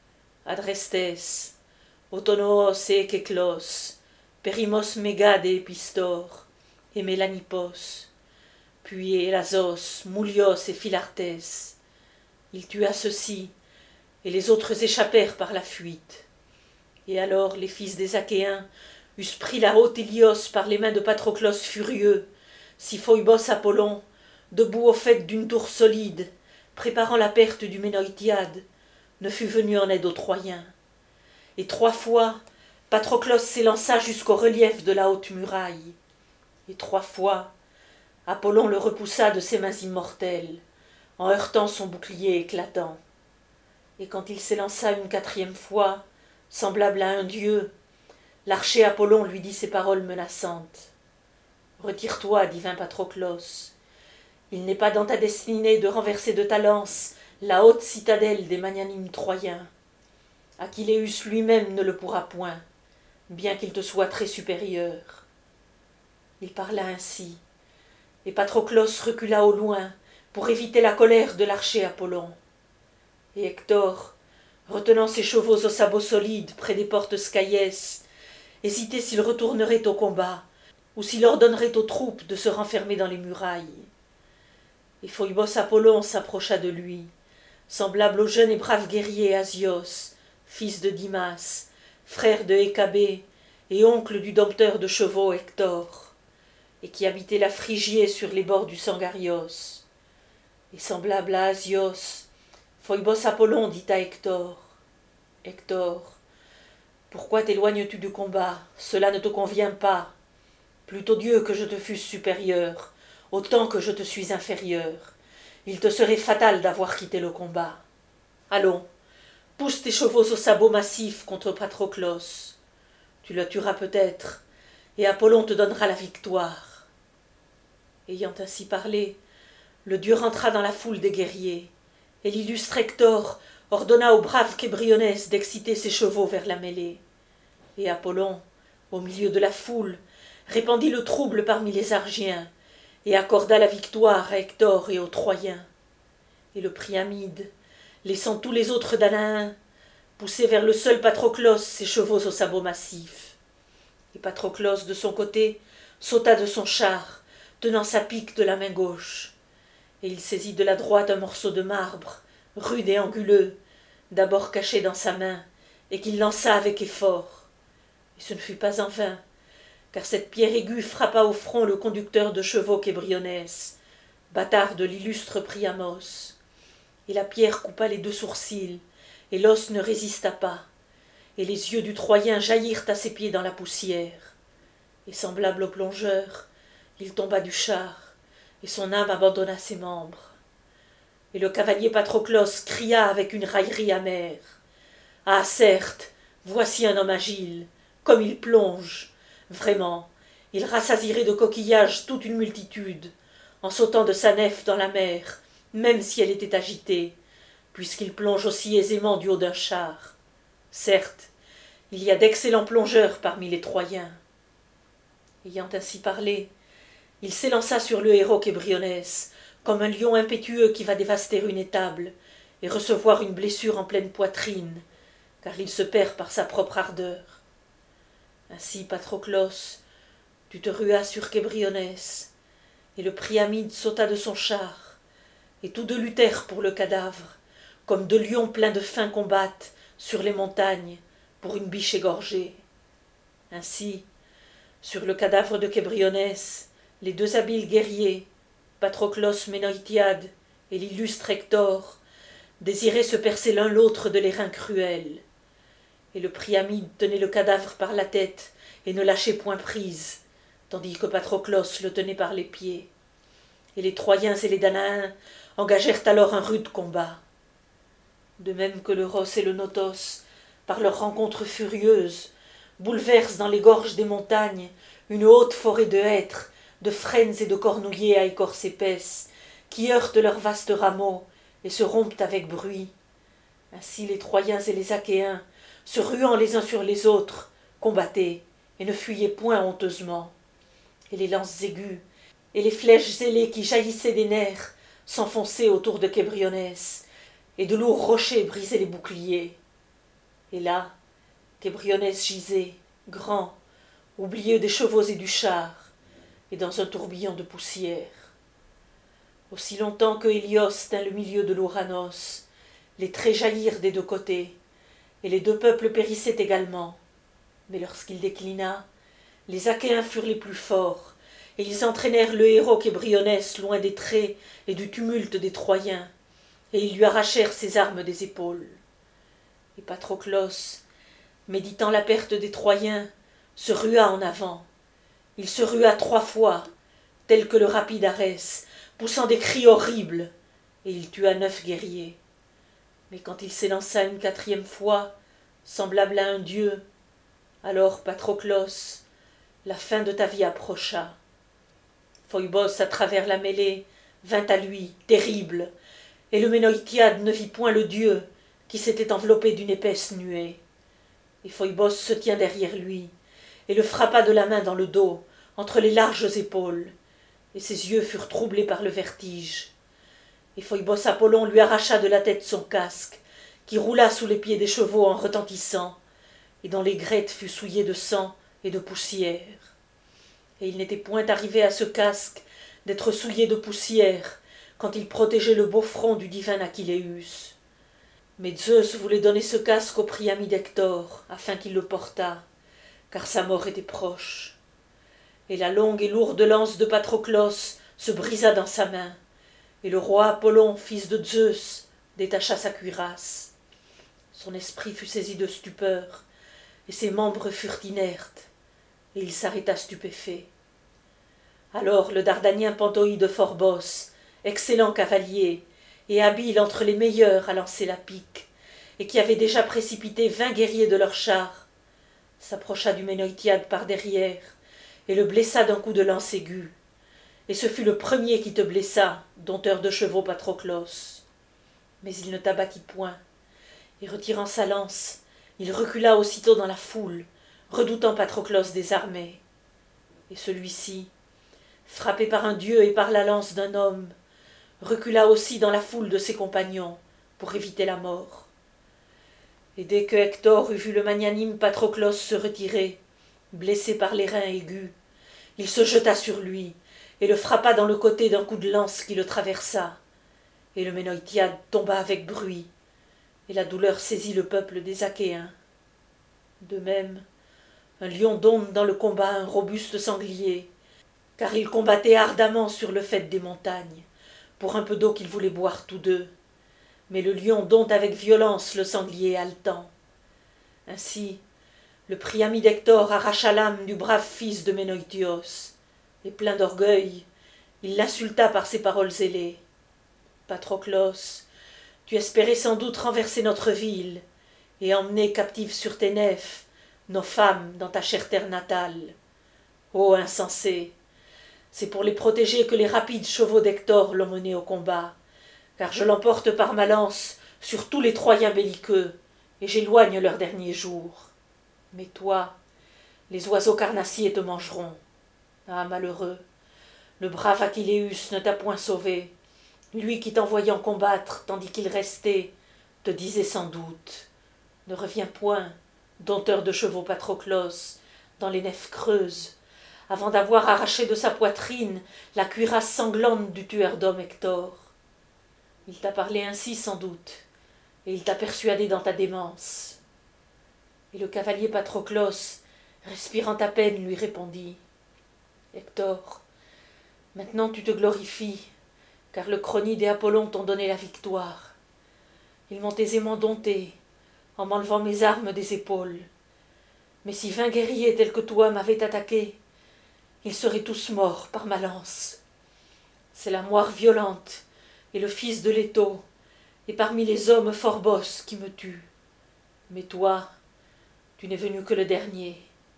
Adrestes, Autonoos et Kéklos, Périmos Mégade et Pistor, et Mélanippos, puis Élazos, Moulios et Philartès. Il tua ceux-ci, et les autres échappèrent par la fuite. Et alors les fils des Achéens eussent pris la haute Hélios par les mains de Patroclos furieux, si Phoebos Apollon, debout au faîte d'une tour solide, préparant la perte du Ménoïtiade, ne fut venu en aide aux Troyens. Et trois fois, Patroclos s'élança jusqu'au relief de la haute muraille. Et trois fois, Apollon le repoussa de ses mains immortelles, en heurtant son bouclier éclatant. Et quand il s'élança une quatrième fois, semblable à un dieu, l'archer Apollon lui dit ces paroles menaçantes. « Retire-toi, divin Patroclos. Il n'est pas dans ta destinée de renverser de ta lance la haute citadelle des magnanimes Troyens. Achilléus lui-même ne le pourra point, bien qu'il te soit très supérieur. » Il parla ainsi, et Patroclos recula au loin pour éviter la colère de l'archer Apollon. Et Hector, retenant ses chevaux aux sabots solides près des portes Scaïès, hésitait s'il retournerait au combat ou s'il ordonnerait aux troupes de se renfermer dans les murailles. Et Phoebos Apollon s'approcha de lui, semblable au jeune et brave guerrier Asios, fils de Dimas, frère de Hécabé et oncle du dompteur de chevaux Hector, et qui habitait la Phrygie sur les bords du Sangarios. Et semblable à Asios, Phoebos Apollon dit à Hector, « Hector, pourquoi t'éloignes-tu du combat? Cela ne te convient pas. Plutôt Dieu que je te fusse supérieur, autant que je te suis inférieur. Il te serait fatal d'avoir quitté le combat. Allons, pousse tes chevaux aux sabots massifs contre Patroclos. Tu le tueras peut-être, et Apollon te donnera la victoire. » Ayant ainsi parlé, le dieu rentra dans la foule des guerriers, et l'illustre Hector ordonna au brave Kébrionès d'exciter ses chevaux vers la mêlée. Et Apollon, au milieu de la foule, répandit le trouble parmi les Argiens, et accorda la victoire à Hector et aux Troyens. Et le Priamide, laissant tous les autres Danaens, poussait vers le seul Patroclos ses chevaux aux sabots massifs. Et Patroclos, de son côté, sauta de son char, tenant sa pique de la main gauche. Et il saisit de la droite un morceau de marbre, rude et anguleux, d'abord caché dans sa main, et qu'il lança avec effort. Et ce ne fut pas en vain, car cette pierre aiguë frappa au front le conducteur de chevaux Kébrionès, bâtard de l'illustre Priamos. Et la pierre coupa les deux sourcils, et l'os ne résista pas, et les yeux du Troyen jaillirent à ses pieds dans la poussière. Et semblable au plongeur, il tomba du char, et son âme abandonna ses membres. Et le cavalier Patroclos cria avec une raillerie amère. « Ah, certes, voici un homme agile, comme il plonge. Vraiment, il rassasirait de coquillages toute une multitude, en sautant de sa nef dans la mer, même si elle était agitée, puisqu'il plonge aussi aisément du haut d'un char. Certes, il y a d'excellents plongeurs parmi les Troyens. » Ayant ainsi parlé, il s'élança sur le héros Kébrionès, comme un lion impétueux qui va dévaster une étable et recevoir une blessure en pleine poitrine, car il se perd par sa propre ardeur. Ainsi, Patroclos, tu te ruas sur Kébrionès, et le Priamide sauta de son char, et tous deux luttèrent pour le cadavre, comme deux lions pleins de faim combattent sur les montagnes pour une biche égorgée. Ainsi, sur le cadavre de Kébrionès, les deux habiles guerriers, Patroclos Ménoïtiade et l'illustre Hector, désiraient se percer l'un l'autre de l'airain cruel. Et le Priamide tenait le cadavre par la tête et ne lâchait point prise, tandis que Patroclos le tenait par les pieds. Et les Troyens et les Danaens engagèrent alors un rude combat. De même que le Ros et le Notos, par leur rencontre furieuse, bouleversent dans les gorges des montagnes une haute forêt de hêtres, de frênes et de cornouillers à écorce épaisse, qui heurtent leurs vastes rameaux et se rompent avec bruit. Ainsi les Troyens et les Achéens, se ruant les uns sur les autres, combattaient et ne fuyaient point honteusement. Et les lances aiguës et les flèches ailées qui jaillissaient des nerfs s'enfonçaient autour de Kébrionès, et de lourds rochers brisaient les boucliers. Et là, Kébrionès gisait, grand, oublieux des chevaux et du char, et dans un tourbillon de poussière. Aussi longtemps que Hélios tint le milieu de l'Ouranos, les traits jaillirent des deux côtés, et les deux peuples périssaient également. Mais lorsqu'il déclina, les Achéens furent les plus forts, et ils entraînèrent le héros Kébrionès loin des traits et du tumulte des Troyens, et ils lui arrachèrent ses armes des épaules. Et Patroclos, méditant la perte des Troyens, se rua en avant. Il se rua trois fois, tel que le rapide Arès, poussant des cris horribles, et il tua neuf guerriers. Mais quand il s'élança une quatrième fois, semblable à un dieu, alors, Patroclos, la fin de ta vie approcha. Phoebos, à travers la mêlée, vint à lui, terrible, et le Ménoïtiade ne vit point le dieu qui s'était enveloppé d'une épaisse nuée. Et Phoebos se tient derrière lui, et le frappa de la main dans le dos, entre les larges épaules, et ses yeux furent troublés par le vertige. Et Phoebos Apollon lui arracha de la tête son casque, qui roula sous les pieds des chevaux en retentissant, et dont l'aigrette fut souillée de sang et de poussière. Et il n'était point arrivé à ce casque d'être souillé de poussière quand il protégeait le beau front du divin Achilleus. Mais Zeus voulait donner ce casque au Priami d'Hector, afin qu'il le portât, car sa mort était proche. Et la longue et lourde lance de Patroclos se brisa dans sa main, et le roi Apollon, fils de Zeus, détacha sa cuirasse. Son esprit fut saisi de stupeur, et ses membres furent inertes, et il s'arrêta stupéfait. Alors le Dardanien Panthoïde Phorbos, excellent cavalier, et habile entre les meilleurs à lancer la pique, et qui avait déjà précipité vingt guerriers de leur char, s'approcha du Ménoïtiade par derrière, et le blessa d'un coup de lance aigu. Et ce fut le premier qui te blessa, dompteur de chevaux Patroclos. Mais il ne t'abattit point, et retirant sa lance, il recula aussitôt dans la foule, redoutant Patroclos désarmé. Et celui-ci, frappé par un dieu et par la lance d'un homme, recula aussi dans la foule de ses compagnons, pour éviter la mort. Et dès que Hector eut vu le magnanime Patroclos se retirer, blessé par les reins aigus, il se jeta sur lui, et le frappa dans le côté d'un coup de lance qui le traversa. Et le Ménoïtiade tomba avec bruit, et la douleur saisit le peuple des Achéens. De même, un lion dompte dans le combat un robuste sanglier, car ils combattaient ardemment sur le faîte des montagnes, pour un peu d'eau qu'ils voulaient boire tous deux. Mais le lion dompte avec violence le sanglier haletant. Ainsi, le Priami d'Hector arracha l'âme du brave fils de Ménoïtios, et plein d'orgueil, il l'insulta par ses paroles ailées. Patroclos, tu espérais sans doute renverser notre ville, et emmener captives sur tes nefs nos femmes dans ta chère terre natale. Ô insensé, c'est pour les protéger que les rapides chevaux d'Hector l'ont mené au combat, car je l'emporte par ma lance sur tous les Troyens belliqueux, et j'éloigne leurs derniers jours. Mais toi, les oiseaux carnassiers te mangeront. Ah, malheureux, le brave Achilleus ne t'a point sauvé, lui qui t'envoyant combattre tandis qu'il restait, te disait sans doute: ne reviens point, dompteur de chevaux Patroclos, dans les nefs creuses, avant d'avoir arraché de sa poitrine la cuirasse sanglante du tueur d'hommes Hector. Il t'a parlé ainsi sans doute, et il t'a persuadé dans ta démence. Et le cavalier Patroclos, respirant à peine, lui répondit: Hector, maintenant tu te glorifies, car le Cronide et Apollon t'ont donné la victoire. Ils m'ont aisément dompté, en m'enlevant mes armes des épaules. Mais si vingt guerriers tels que toi m'avaient attaqué, ils seraient tous morts par ma lance. C'est la moire violente et le fils de Leto, et parmi les hommes Phorbos qui me tuent. Mais toi, tu n'es venu que le dernier.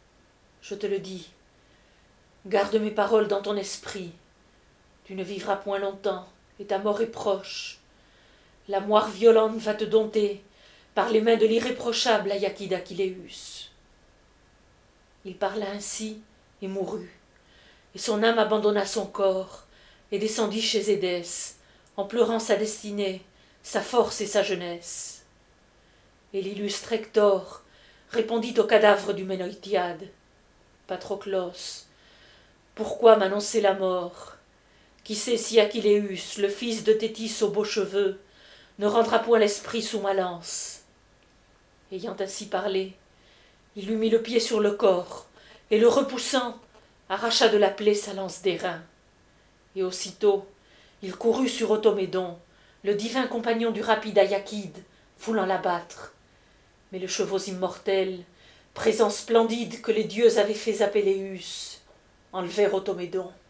Je te le dis, garde mes paroles dans ton esprit. Tu ne vivras point longtemps, et ta mort est proche. La moire violente va te dompter par les mains de l'irréprochable Ayakid Achilleus. Il parla ainsi et mourut, et son âme abandonna son corps et descendit chez Édesse, en pleurant sa destinée, sa force et sa jeunesse. Et l'illustre Hector répondit au cadavre du Ménoïtiade. Patroclos, pourquoi m'annoncer la mort? Qui sait si Achilleus, le fils de Thétis aux beaux cheveux, ne rendra point l'esprit sous ma lance? Ayant ainsi parlé, il lui mit le pied sur le corps, et le repoussant, arracha de la plaie sa lance d'airain. Et aussitôt, il courut sur Automédon, le divin compagnon du rapide Ayakide, voulant l'abattre. Mais les chevaux immortels, présents splendides que les dieux avaient faits à Péléus, enlevèrent Automédon.